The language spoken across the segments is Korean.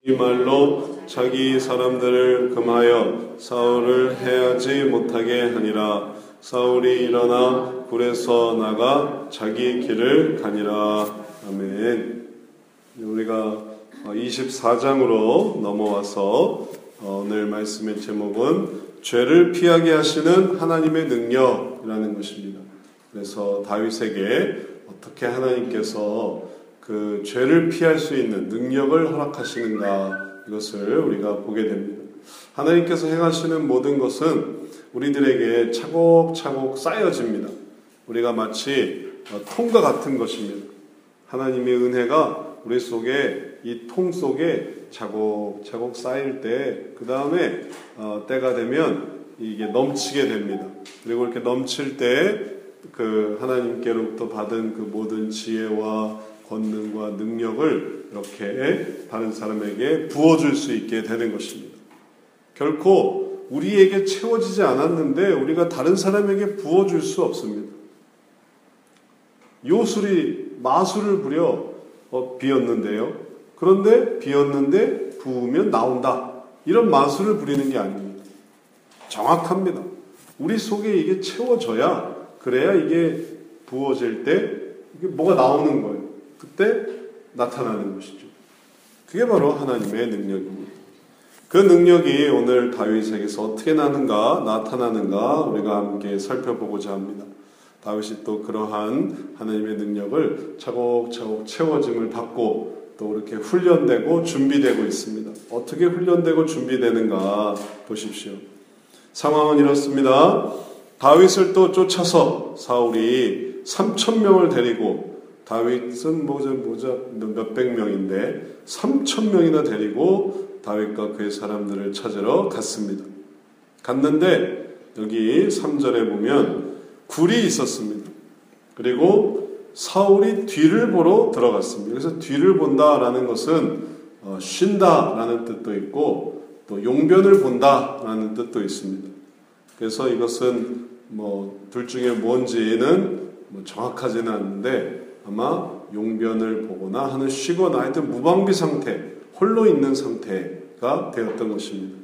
이 말로 자기 사람들을 금하여 사울을 해하지 못하게 하니라. 사울이 일어나 굴에서 나가 자기 길을 가니라. 아멘. 우리가 24장으로 넘어와서 오늘 말씀의 제목은 죄를 피하게 하시는 하나님의 능력이라는 것입니다. 그래서 다윗에게 어떻게 하나님께서 그 죄를 피할 수 있는 능력을 허락하시는가, 이것을 우리가 보게 됩니다. 하나님께서 행하시는 모든 것은 우리들에게 차곡차곡 쌓여집니다. 우리가 마치 통과 같은 것입니다. 하나님의 은혜가 우리 속에, 이 통 속에 차곡차곡 쌓일 때, 그 다음에 때가 되면 이게 넘치게 됩니다. 그리고 이렇게 넘칠 때 그 하나님께로부터 받은 그 모든 지혜와 권능과 능력을 이렇게 다른 사람에게 부어줄 수 있게 되는 것입니다. 결코 우리에게 채워지지 않았는데 우리가 다른 사람에게 부어줄 수 없습니다. 요술이 마술을 부려 비었는데요. 그런데 비었는데 부으면 나온다. 이런 마술을 부리는 게 아닙니다. 정확합니다. 우리 속에 이게 채워져야, 그래야 이게 부어질 때 이게 뭐가 나오는 거예요. 그때 나타나는 것이죠. 그게 바로 하나님의 능력입니다. 그 능력이 오늘 다윗에게서 어떻게 나타나는가 우리가 함께 살펴보고자 합니다. 다윗이 또 그러한 하나님의 능력을 차곡차곡 채워짐을 받고 또 이렇게 훈련되고 준비되고 있습니다. 어떻게 훈련되고 준비되는가 보십시오. 상황은 이렇습니다. 다윗을 또 쫓아서 사울이 3,000명을 데리고, 다윗은 몇백 명인데 3,000명이나 데리고 다윗과 그의 사람들을 찾으러 갔습니다. 갔는데 여기 3절에 보면 굴이 있었습니다. 그리고 사울이 뒤를 보러 들어갔습니다. 그래서 뒤를 본다라는 것은 쉰다라는 뜻도 있고 또 용변을 본다라는 뜻도 있습니다. 그래서 이것은 둘 중에 뭔지는 정확하지는 않는데 아마 용변을 보거나 하는 쉬거나 하여튼 무방비 상태, 홀로 있는 상태가 되었던 것입니다.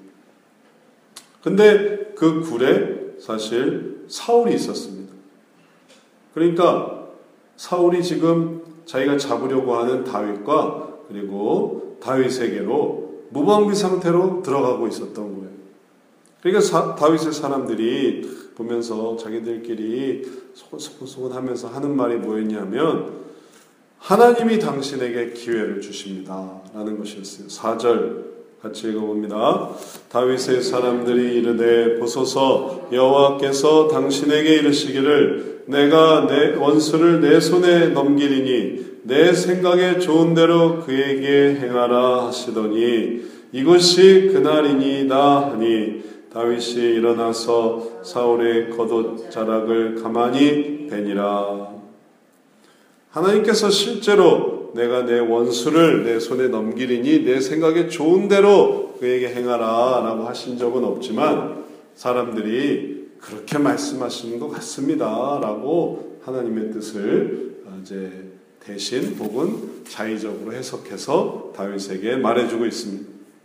근데 그 굴에 사실 사울이 있었습니다. 그러니까 사울이 지금 자기가 잡으려고 하는 다윗과 그리고 다윗에게로 무방비 상태로 들어가고 있었던 거예요. 그러니까 다윗의 사람들이 보면서 자기들끼리 소곤소곤 하면서 하는 말이 뭐였냐면 하나님이 당신에게 기회를 주십니다 라는 것이었어요. 4절 같이 읽어봅니다. 다윗의 사람들이 이르되 보소서 여호와께서 당신에게 이르시기를 내가 내 원수를 내 손에 넘기리니 내 생각에 좋은 대로 그에게 행하라 하시더니 이것이 그날이니이다 하니 다윗이 일어나서 사울의 겉옷자락을 가만히 베니라. 하나님께서 실제로 내가 내 원수를 내 손에 넘기리니 내 생각에 좋은 대로 그에게 행하라 라고 하신 적은 없지만 사람들이 그렇게 말씀하시는 것 같습니다 라고 하나님의 뜻을 이제 대신 혹은 자의적으로 해석해서 다윗에게 말해주고 있습니다.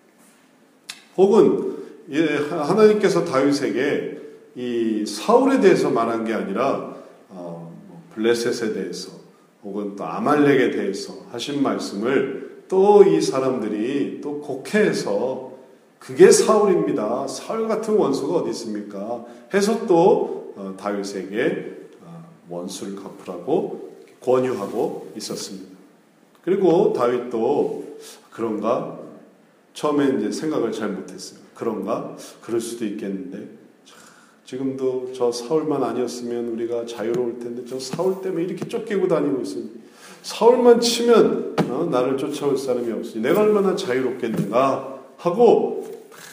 혹은 하나님께서 다윗에게 이 사울에 대해서 말한 게 아니라 블레셋에 대해서 혹은 또 아말렉에 대해서 하신 말씀을 또 이 사람들이 또 곡해해서 그게 사울입니다. 사울 같은 원수가 어디 있습니까? 해서 또 다윗에게 원수를 갚으라고 권유하고 있었습니다. 그리고 다윗도 그런가? 처음에 이제 생각을 잘 못했어요. 그런가? 그럴 수도 있겠는데 지금도 저 사울만 아니었으면 우리가 자유로울 텐데 저 사울 때문에 이렇게 쫓기고 다니고 있으니 사울만 치면 나를 쫓아올 사람이 없으니 내가 얼마나 자유롭겠는가 하고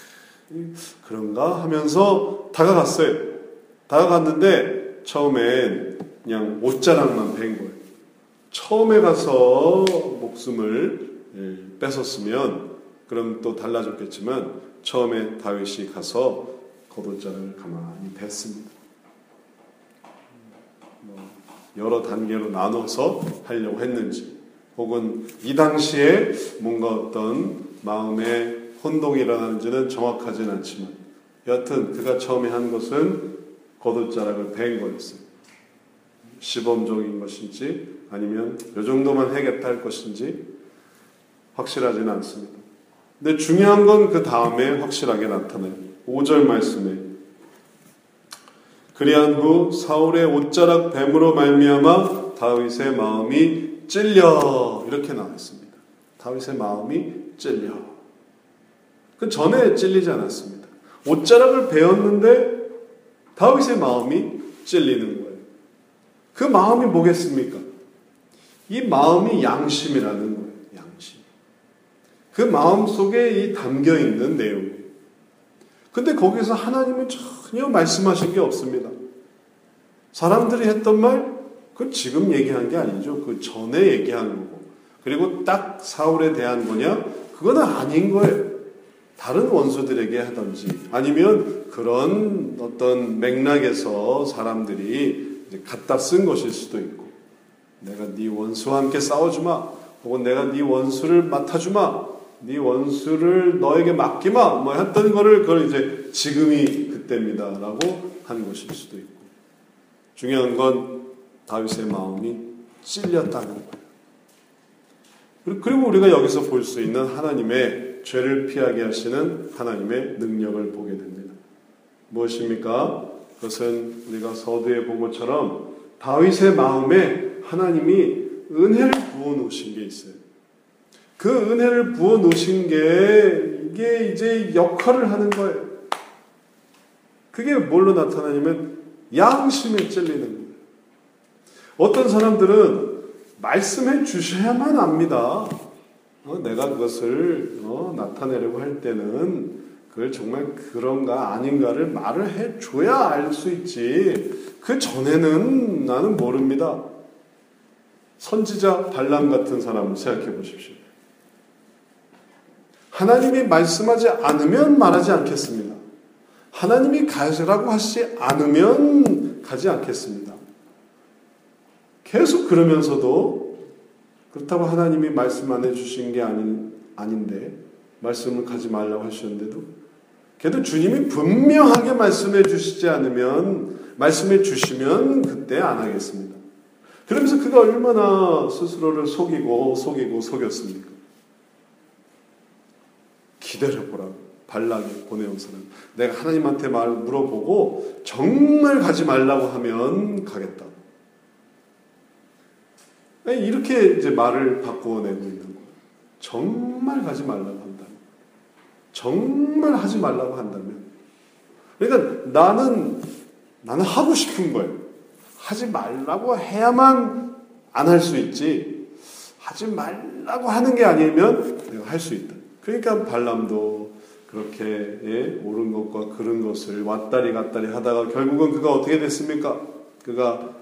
그런가 하면서 다가갔어요. 다가갔는데 처음엔 그냥 옷자락만 벤 거예요. 처음에 가서 목숨을 뺏었으면 그럼 또 달라졌겠지만 처음에 다윗이 가서 겉옷자락을 가만히 뺐습니다. 여러 단계로 나눠서 하려고 했는지 혹은 이 당시에 뭔가 어떤 마음에 혼동이 일어나는지는 정확하진 않지만 여하튼 그가 처음에 한 것은 겉옷자락을 벤 거였어요. 시범적인 것인지 아니면 이 정도만 하겠다 할 것인지 확실하지는 않습니다. 근데 중요한 건 그 다음에 확실하게 나타나요. 5절 말씀에 그리한 후 사울의 옷자락 뱀으로 말미암아 다윗의 마음이 찔려 이렇게 나와 있습니다. 다윗의 마음이 찔려. 그 전에 찔리지 않았습니다. 옷자락을 베었는데 다윗의 마음이 찔리는 거예요. 그 마음이 뭐겠습니까? 이 마음이 양심이라는 거예요. 양심. 그 마음 속에 이 담겨 있는 내용이에요. 근데 거기서 하나님은 전혀 말씀하신 게 없습니다. 사람들이 했던 말, 그건 지금 얘기한 게 아니죠. 그 전에 얘기한 거고. 그리고 딱 사울에 대한 거냐? 그건 아닌 거예요. 다른 원수들에게 하든지 아니면 그런 어떤 맥락에서 사람들이 이제 갖다 쓴 것일 수도 있고 내가 네 원수와 함께 싸워주마 혹은 내가 네 원수를 맡아주마 네 원수를 너에게 맡기마 뭐 했던 거를 그걸 이제 지금이 그때입니다 라고 한 것일 수도 있고 중요한 건 다윗의 마음이 찔렸다는 거예요. 그리고 우리가 여기서 볼 수 있는 하나님의 죄를 피하게 하시는 하나님의 능력을 보게 됩니다. 무엇입니까? 그것은 우리가 서두에 본 것처럼 다윗의 마음에 하나님이 은혜를 부어 놓으신 게 있어요. 그 은혜를 부어 놓으신 게 이게 이제 역할을 하는 거예요. 그게 뭘로 나타나냐면 양심에 찔리는 거예요. 어떤 사람들은 말씀해 주셔야만 압니다. 내가 그것을 나타내려고 할 때는 그걸 정말 그런가 아닌가를 말을 해줘야 알 수 있지. 그 전에는 나는 모릅니다. 선지자 발람 같은 사람을 생각해 보십시오. 하나님이 말씀하지 않으면 말하지 않겠습니다. 하나님이 가시라고 하시지 않으면 가지 않겠습니다. 계속 그러면서도 그렇다고 하나님이 말씀 안 해주신 게 아닌데 말씀을 가지 말라고 하셨는데도 그래도 주님이 분명하게 말씀해 주시지 않으면 말씀해 주시면 그때 안 하겠습니다. 그러면서 그가 얼마나 스스로를 속였습니까? 기다려보라고 발락이 보내온 사람 내가 하나님한테 말을 물어보고 정말 가지 말라고 하면 가겠다. 이렇게 이제 말을 바꾸어내고 있는 거예요. 정말 가지 말라고 한다면, 정말 하지 말라고 한다면, 그러니까 나는 하고 싶은 거예요. 하지 말라고 해야만 안 할 수 있지. 하지 말라고 하는 게 아니면 내가 할 수 있다. 그러니까 발람도 그렇게 옳은 것과 그른 것을 왔다리 갔다리 하다가 결국은 그가 어떻게 됐습니까? 그가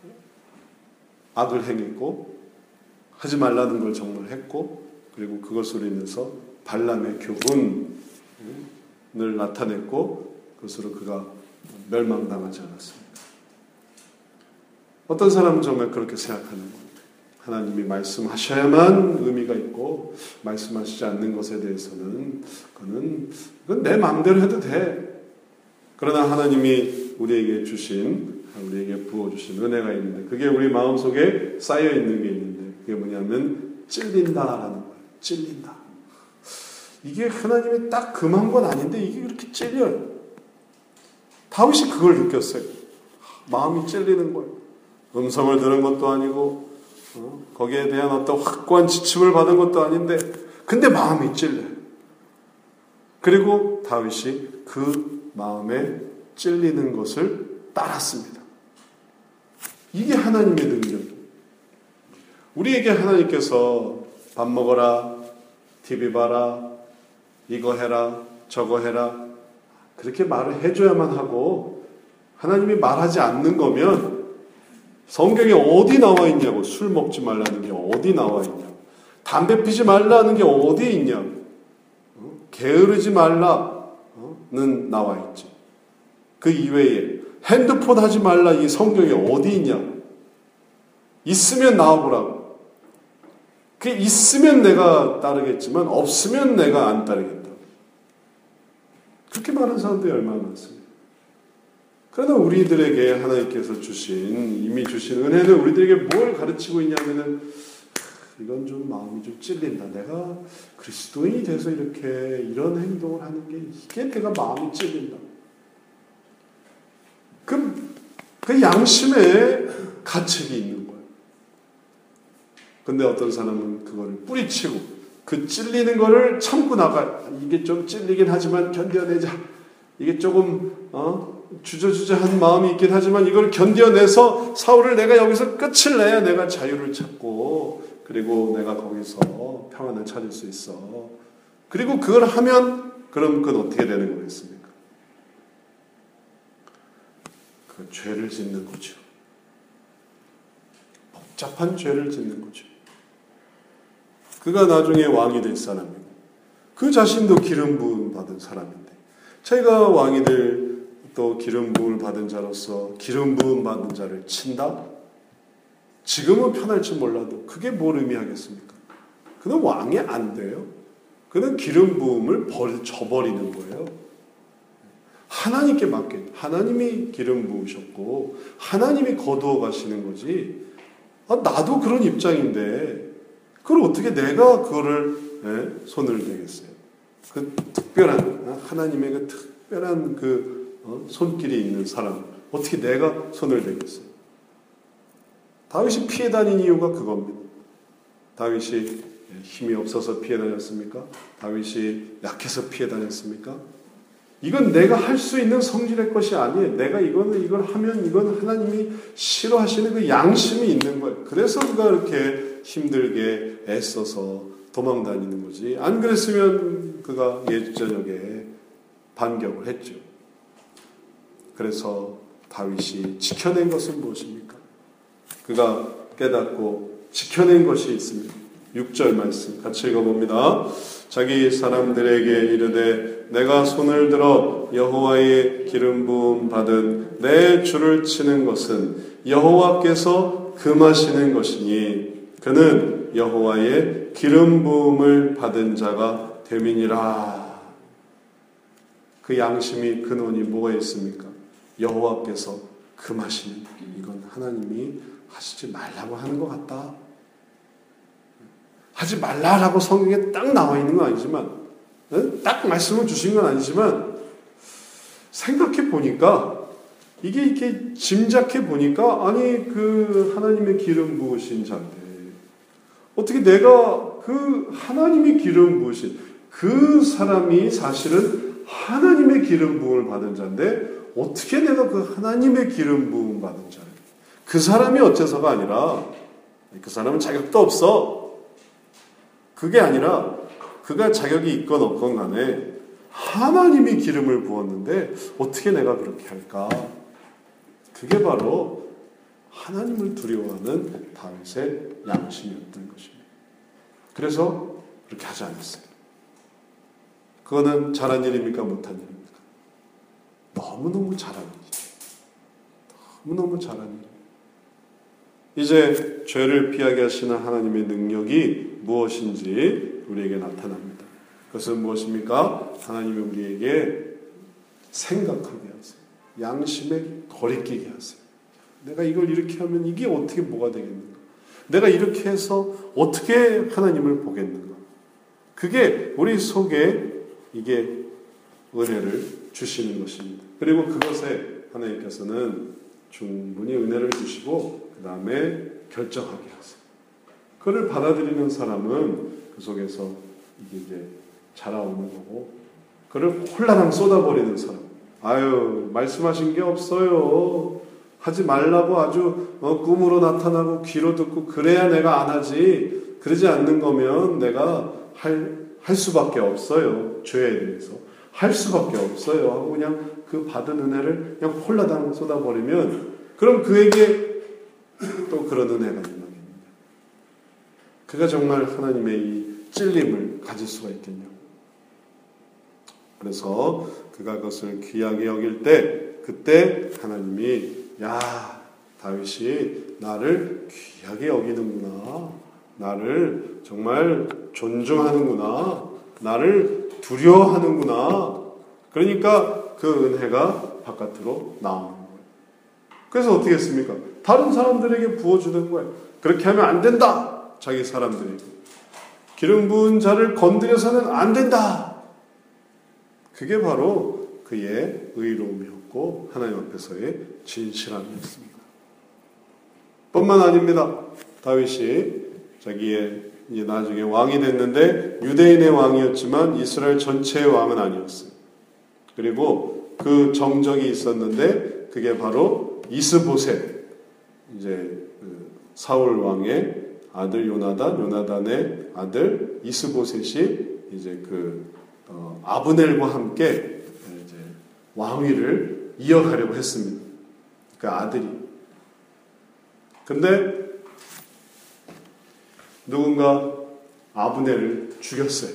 악을 행했고 하지 말라는 걸 정말 했고 그리고 그것으로 인해서 발람의 교훈을 나타냈고 그것으로 그가 멸망당하지 않았습니다. 어떤 사람은 정말 그렇게 생각하는 겁니다. 하나님이 말씀하셔야만 의미가 있고 말씀하시지 않는 것에 대해서는 그건 내 마음대로 해도 돼. 그러나 하나님이 우리에게 부어주신 은혜가 있는데 그게 우리 마음속에 쌓여있는 게 있는데 그게 뭐냐면 찔린다라는 거예요. 찔린다. 이게 하나님이 딱 금한 건 아닌데 이게 그렇게 찔려요. 다윗이 그걸 느꼈어요. 마음이 찔리는 거예요. 음성을 들은 것도 아니고 거기에 대한 어떤 확고한 지침을 받은 것도 아닌데 근데 마음이 찔려요. 그리고 다윗이 그 마음에 찔리는 것을 따랐습니다. 이게 하나님의 능력이에요. 우리에게 하나님께서 밥 먹어라, TV 봐라, 이거 해라, 저거 해라 그렇게 말을 해줘야만 하고 하나님이 말하지 않는 거면 성경에 어디 나와 있냐고. 술 먹지 말라는 게 어디 나와 있냐고. 담배 피지 말라는 게 어디 있냐고. 게으르지 말라는 나와 있지. 그 이외에 핸드폰 하지 말라 이 성경에 어디 있냐고. 있으면 나와보라고. 그게 있으면 내가 따르겠지만 없으면 내가 안 따르겠다. 그렇게 말하는 사람들이 얼마나 많습니까? 그러나 우리들에게 하나님께서 이미 주신 은혜는 우리들에게 뭘 가르치고 있냐면은, 이건 좀 마음이 좀 찔린다. 내가 그리스도인이 돼서 이렇게 이런 행동을 하는 게, 이게 내가 마음이 찔린다. 그 양심에 가책이 있는 거예요. 근데 어떤 사람은 그거를 뿌리치고, 그 찔리는 거를 참고 나가. 이게 좀 찔리긴 하지만 견뎌내자. 이게 조금, 주저주저한 마음이 있긴 하지만 이걸 견뎌내서 사울을 내가 여기서 끝을 내야 내가 자유를 찾고, 그리고 내가 거기서 평안을 찾을 수 있어. 그리고 그걸 하면 그럼 그건 어떻게 되는 거겠습니까? 그 죄를 짓는 거죠. 복잡한 죄를 짓는 거죠. 그가 나중에 왕이 될 사람이고 그 자신도 기름 부음 받은 사람인데, 자기가 왕이 될 또 기름 부음을 받은 자로서 기름 부음 받은 자를 친다? 지금은 편할지 몰라도 그게 뭘 의미하겠습니까? 그는 왕이 안 돼요. 그는 기름 부음을 저버리는 거예요. 하나님께 맡긴, 하나님이 기름 부으셨고 하나님이 거두어 가시는 거지. 나도 그런 입장인데 그걸 어떻게 내가 그거를 손을 대겠어요? 그 특별한, 하나님의 그 특별한 손길이 있는 사람, 어떻게 내가 손을 대겠어요? 다윗이 피해 다닌 이유가 그겁니다. 다윗이 힘이 없어서 피해 다녔습니까? 다윗이 약해서 피해 다녔습니까? 이건 내가 할 수 있는 성질의 것이 아니에요. 내가 이걸 하면 이건 하나님이 싫어하시는 그 양심이 있는 거예요. 그래서 그가 이렇게 힘들게 애써서 도망 다니는 거지. 안 그랬으면 그가 예전역에 반격을 했죠. 그래서 다윗이 지켜낸 것은 무엇입니까? 그가 깨닫고 지켜낸 것이 있습니다. 6절 말씀 같이 읽어봅니다. 자기 사람들에게 이르되 내가 손을 들어 여호와의 기름 부음 받은 내 주를 치는 것은 여호와께서 금하시는 것이니 그는 여호와의 기름 부음을 받은 자가 됨이니라. 그 양심이 근원이 뭐가 있습니까? 여호와께서 금하시는, 이건 하나님이 하시지 말라고 하는 것 같다. 하지 말라라고 성경에 딱 나와 있는 건 아니지만, 딱 말씀을 주신 건 아니지만, 생각해 보니까, 이게 이렇게 짐작해 보니까, 아니, 그 하나님의 기름 부으신 자인데, 어떻게 내가 그 하나님의 기름 부으신 그 사람이 사실은 하나님의 기름 부음을 받은 자인데, 어떻게 내가 그 하나님의 기름 부음 받은 자를, 그 사람이 어째서가 아니라, 그 사람은 자격도 없어. 그게 아니라 그가 자격이 있건 없건 간에 하나님이 기름을 부었는데 어떻게 내가 그렇게 할까? 그게 바로 하나님을 두려워하는 다윗의 양심이었던 것입니다. 그래서 그렇게 하지 않았어요. 그거는 잘한 일입니까? 못한 일입니까? 너무너무 잘한 일이죠. 너무너무 잘한 일. 이제 죄를 피하게 하시는 하나님의 능력이 무엇인지 우리에게 나타납니다. 그것은 무엇입니까? 하나님이 우리에게 생각하게 하세요. 양심에 거리끼게 하세요. 내가 이걸 이렇게 하면 이게 어떻게 뭐가 되겠는가? 내가 이렇게 해서 어떻게 하나님을 보겠는가? 그게 우리 속에 이게 은혜를 주시는 것입니다. 그리고 그것에 하나님께서는 충분히 은혜를 주시고 그 다음에 결정하게 하세요. 그를 받아들이는 사람은 그 속에서 이게 이제 자라오는 거고, 그를 홀라당 쏟아버리는 사람, 아유 말씀하신 게 없어요, 하지 말라고 아주 꿈으로 나타나고 귀로 듣고 그래야 내가 안 하지, 그러지 않는 거면 내가 할 수밖에 없어요, 죄에 대해서 할 수밖에 없어요 하고 그냥 그 받은 은혜를 그냥 홀라당 쏟아버리면, 그럼 그에게 또 그런 은혜가 있는 겁니다. 그가 정말 하나님의 이 찔림을 가질 수가 있겠냐고. 그래서 그가 그것을 귀하게 여길 때, 그때 하나님이 야, 다윗이 나를 귀하게 여기는구나, 나를 정말 존중하는구나. 나를 두려워하는구나. 그러니까 그 은혜가 바깥으로 나오는 거예요. 그래서 어떻게 했습니까? 다른 사람들에게 부어주는 거예요. 그렇게 하면 안 된다. 자기 사람들에게. 기름 부은 자를 건드려서는 안 된다. 그게 바로 그의 의로움이었고 하나님 앞에서의 진실함이었습니다. 뿐만 아닙니다. 다윗이 자기의 이제 나중에 왕이 됐는데 유대인의 왕이었지만 이스라엘 전체의 왕은 아니었어요. 그리고 그 정적이 있었는데 그게 바로 이스보셋, 이제 사울 왕의 아들 요나단의 아들 이스보셋이 이제 아브넬과 함께 이제 왕위를 이어가려고 했습니다. 그 아들이. 근데 누군가 아브넬을 죽였어요.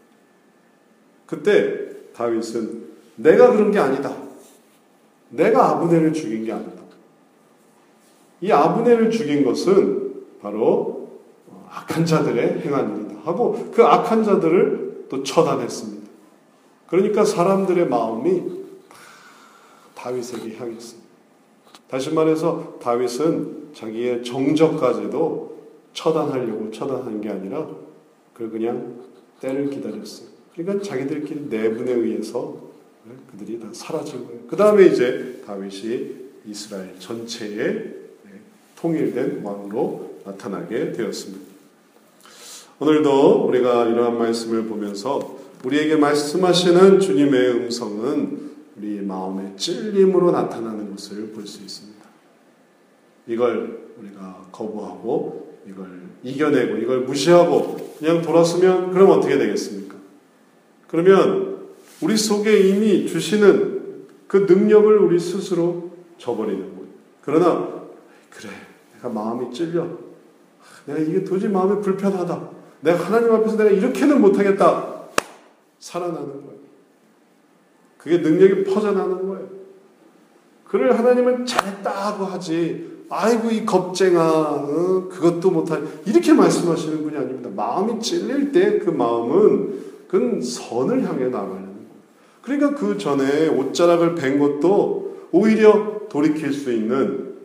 그때 다윗은 내가 그런 게 아니다. 내가 아브넬을 죽인 게 아니다. 이 아브넬을 죽인 것은 바로 악한 자들의 행한 일이다 하고 그 악한 자들을 또 처단했습니다. 그러니까 사람들의 마음이 다윗에게 향했습니다. 다시 말해서 다윗은 자기의 정적까지도 처단하려고 처단한 게 아니라 그걸 그냥 때를 기다렸어요. 그러니까 자기들끼리 내분에 의해서 그들이 다 사라진 거예요. 그 다음에 이제 다윗이 이스라엘 전체의 통일된 왕으로 나타나게 되었습니다. 오늘도 우리가 이러한 말씀을 보면서 우리에게 말씀하시는 주님의 음성은 우리 마음의 찔림으로 나타나는 것을 볼 수 있습니다. 이걸 우리가 거부하고 이걸 이겨내고 이걸 무시하고 그냥 돌았으면 그럼 어떻게 되겠습니까? 그러면 우리 속에 이미 주시는 그 능력을 우리 스스로 저버리는 거예요. 그러나 그래, 내가 마음이 찔려. 내가 이게 도저히 마음이 불편하다. 내가 하나님 앞에서 내가 이렇게는 못하겠다. 살아나는 거예요. 그게 능력이 퍼져나는 거예요. 그를 하나님은 잘했다고 하지. 아이고 이 겁쟁아 그것도 못하니 이렇게 말씀하시는 분이 아닙니다. 마음이 찔릴 때 그 마음은 그건 선을 향해 나가는 거예요. 그러니까 그 전에 옷자락을 벤 것도 오히려 돌이킬 수 있는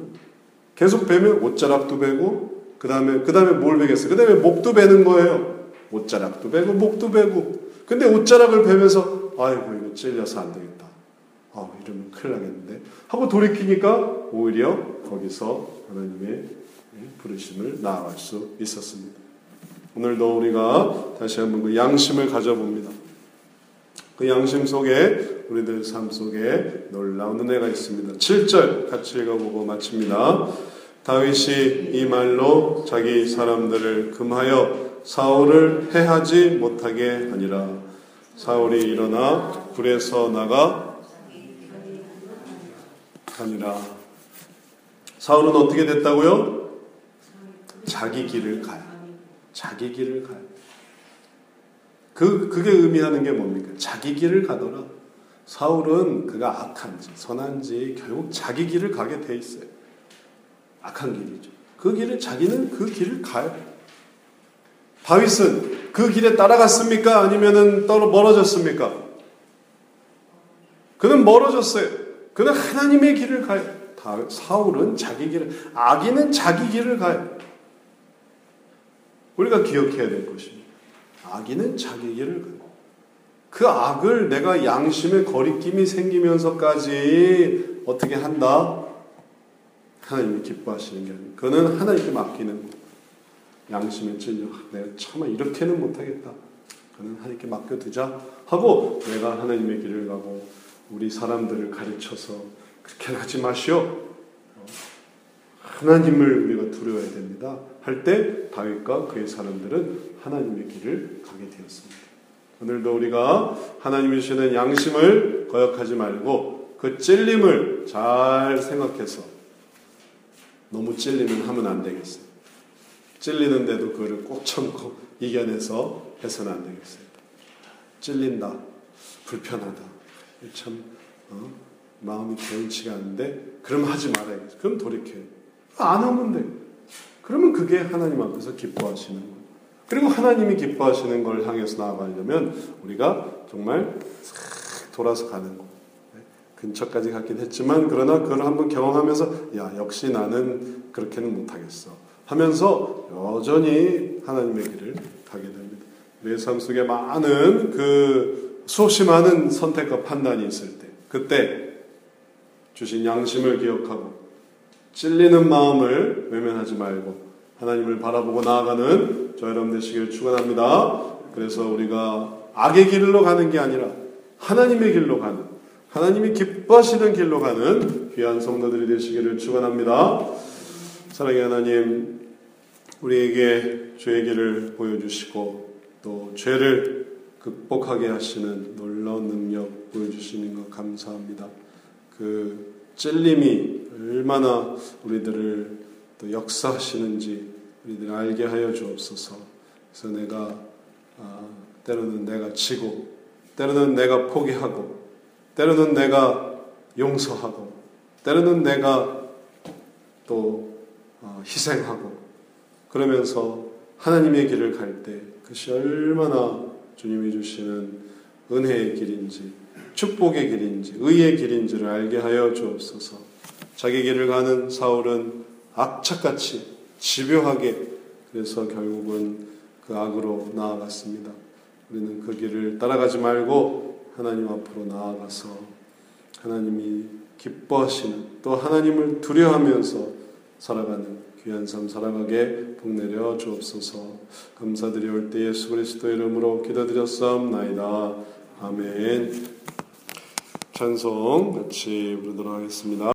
계속 베면 옷자락도 베고 그 다음에 뭘 베겠어요? 그 다음에 목도 베는 거예요. 옷자락도 베고 목도 베고 근데 옷자락을 베면서 아이고 이거 찔려서 안 되겠다. 이러면 큰일 나겠는데 하고 돌이키니까 오히려 거기서 하나님의 부르심을 나아갈 수 있었습니다. 오늘도 우리가 다시 한번 그 양심을 가져봅니다. 그 양심 속에 우리들 삶 속에 놀라운 은혜가 있습니다. 7절 같이 읽어보고 마칩니다. 다윗이 이 말로 자기 사람들을 금하여 사울을 해하지 못하게 하니라. 사울이 일어나 굴에서 나가 하니라. 사울은 어떻게 됐다고요? 자기 길을 가요. 자기 길을 가요. 그게 의미하는 게 뭡니까? 자기 길을 가더라. 사울은 그가 악한지 선한지 결국 자기 길을 가게 돼 있어요. 악한 길이죠. 그 길을 자기는 그 길을 가요. 다윗은 그 길에 따라갔습니까? 아니면은 멀어졌습니까? 그는 멀어졌어요. 그는 하나님의 길을 가요. 사울은 자기 길을, 악인은 자기 길을 가요. 우리가 기억해야 될 것입니다. 악인은 자기 길을 가요. 그 악을 내가 양심의 거리낌이 생기면서까지 어떻게 한다? 하나님이 기뻐하시는 게 아니에요. 그는 하나님께 맡기는 거예요. 양심에 찔려 내가 차마 이렇게는 못하겠다. 그는 하나님께 맡겨두자 하고 내가 하나님의 길을 가고 우리 사람들을 가르쳐서 그렇게 하지 마시오. 하나님을 우리가 두려워해야 됩니다. 할 때 다윗과 그의 사람들은 하나님의 길을 가게 되었습니다. 오늘도 우리가 하나님이 주시는 양심을 거역하지 말고 그 찔림을 잘 생각해서 너무 찔리면 하면 안 되겠어요. 찔리는데도 그거를 꼭 참고 이겨내서 해서는 안 되겠어요. 찔린다. 불편하다. 참 마음이 개운치가 않은데 그럼 하지 말아야겠어. 그럼 돌이켜요. 안 하면 돼. 그러면 그게 하나님 앞에서 기뻐하시는 거예요. 그리고 하나님이 기뻐하시는 걸 향해서 나아가려면 우리가 정말 싹 돌아서 가는 거예요. 근처까지 갔긴 했지만 그러나 그걸 한번 경험하면서 야 역시 나는 그렇게는 못하겠어 하면서 여전히 하나님의 길을 가게 됩니다. 우리의 삶 속에 많은 수없이 많은 선택과 판단이 있을 때 그때 주신 양심을 기억하고 찔리는 마음을 외면하지 말고 하나님을 바라보고 나아가는 저 여러분 되시기를 축원합니다. 그래서 우리가 악의 길로 가는 게 아니라 하나님의 길로 가는 하나님이 기뻐하시는 길로 가는 귀한 성도들이 되시기를 축원합니다. 사랑의 하나님, 우리에게 죄의 길을 보여주시고 또 죄를 극복하게 하시는 놀라운 능력 보여주시는 것 감사합니다. 그 찔림이 얼마나 우리들을 또 역사하시는지 우리들 알게 하여 주옵소서. 그래서 내가 때로는 내가 지고 때로는 내가 포기하고 때로는 내가 용서하고 때로는 내가 또 희생하고 그러면서 하나님의 길을 갈 때 그것이 얼마나 주님이 주시는 은혜의 길인지 축복의 길인지 의의 길인지를 알게 하여 주옵소서. 자기 길을 가는 사울은 악착같이 집요하게 그래서 결국은 그 악으로 나아갔습니다. 우리는 그 길을 따라가지 말고 하나님 앞으로 나아가서 하나님이 기뻐하시는 또 하나님을 두려워하면서 살아가는 귀한 삶 살아가게 복내려 주옵소서. 감사드리올 때 예수 그리스도의 이름으로 기도드렸사옵나이다. 아멘. 찬송 같이 부르도록 하겠습니다.